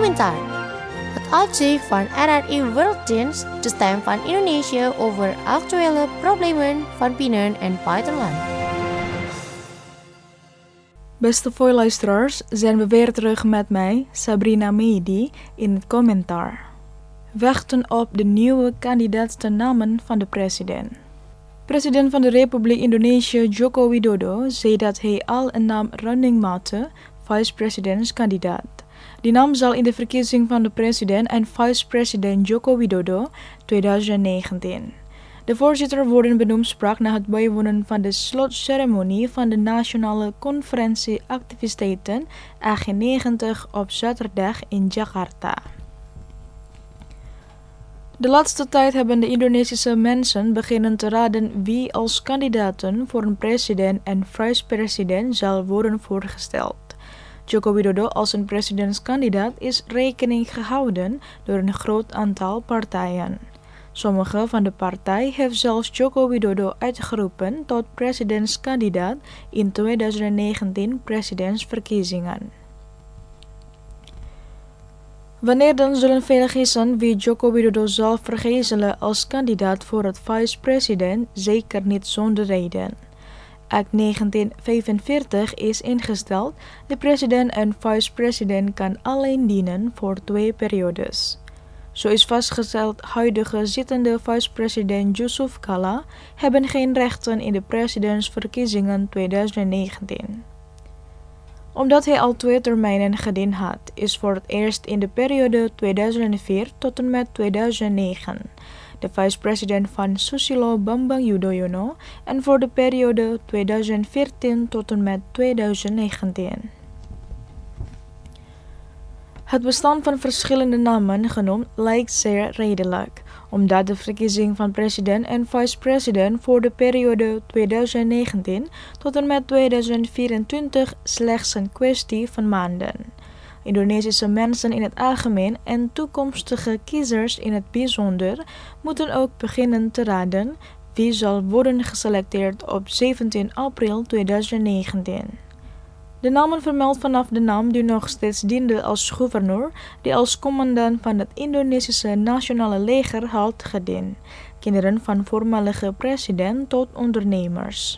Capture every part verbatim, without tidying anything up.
Komentar. Het uitzicht van R R I Werelddienst, de stem van Indonesië over actuele problemen van binnen- en buitenland. Beste voorluisteraars, zijn we weer terug met mij, Sabrina Mehdi, in het commentaar. Wachten op de nieuwe kandidaatnamen van de president. President van de Republiek Indonesië Joko Widodo zei dat hij al een naam running maakte, vice-presidentskandidaat. Die naam zal in de verkiezing van de president en vice-president Joko Widodo twintig negentien. De voorzitter worden benoemd sprak na het bijwonen van de slotceremonie van de Nationale Conferentie Activiteiten A G negentig op zaterdag in Jakarta. De laatste tijd hebben de Indonesische mensen beginnen te raden wie als kandidaten voor een president en vice-president zal worden voorgesteld. Joko Widodo als een presidentskandidaat is rekening gehouden door een groot aantal partijen. Sommige van de partijen heeft zelfs Joko Widodo uitgeroepen tot presidentskandidaat in twintig negentien presidentsverkiezingen. Wanneer dan zullen velen gissen wie Joko Widodo zal vergezelen als kandidaat voor het vice-president? Zeker niet zonder reden. Act negentien vijfenveertig is ingesteld, de president en vice-president kan alleen dienen voor twee periodes. Zo is vastgesteld, huidige zittende vice-president Yusuf Kala hebben geen rechten in de presidentsverkiezingen twintig negentien. Omdat hij al twee termijnen gediend had, is voor het eerst in de periode tweeduizend vier tot en met tweeduizend negen de vice-president van Susilo Bambang Yudhoyono en voor de periode tweeduizend veertien tot en met tweeduizend negentien. Het bestaan van verschillende namen genoemd lijkt zeer redelijk, omdat de verkiezing van president en vice-president voor de periode tweeduizend negentien tot en met tweeduizend vierentwintig slechts een kwestie van maanden. Indonesische mensen in het algemeen en toekomstige kiezers in het bijzonder moeten ook beginnen te raden wie zal worden geselecteerd op zeventien april tweeduizend negentien. De namen vermeld vanaf de naam die nog steeds diende als gouverneur, die als commandant van het Indonesische Nationale Leger had gediend, kinderen van voormalige president tot ondernemers.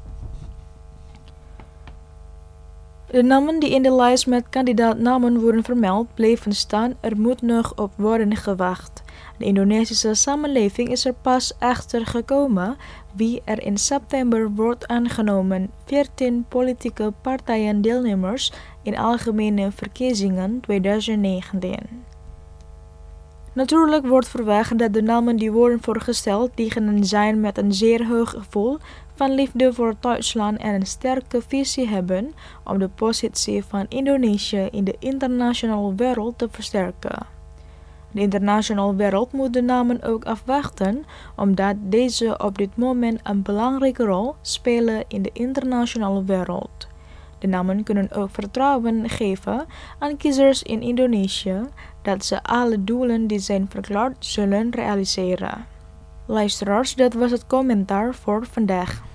De namen die in de lijst met kandidaatnamen worden vermeld bleven staan, er moet nog op worden gewacht. De Indonesische samenleving is er pas achter gekomen wie er in september wordt aangenomen. veertien politieke partijen deelnemers in algemene verkiezingen twintig negentien. Natuurlijk wordt verwacht dat de namen die worden voorgesteld diegenen zijn met een zeer hoog gevoel van liefde voor Duitsland en een sterke visie hebben om de positie van Indonesië in de internationale wereld te versterken. De internationale wereld moet de namen ook afwachten, omdat deze op dit moment een belangrijke rol spelen in de internationale wereld. De namen kunnen ook vertrouwen geven aan kiezers in Indonesië dat ze alle doelen die zijn verklaard zullen realiseren. Luisteraars, dat was het commentaar voor vandaag.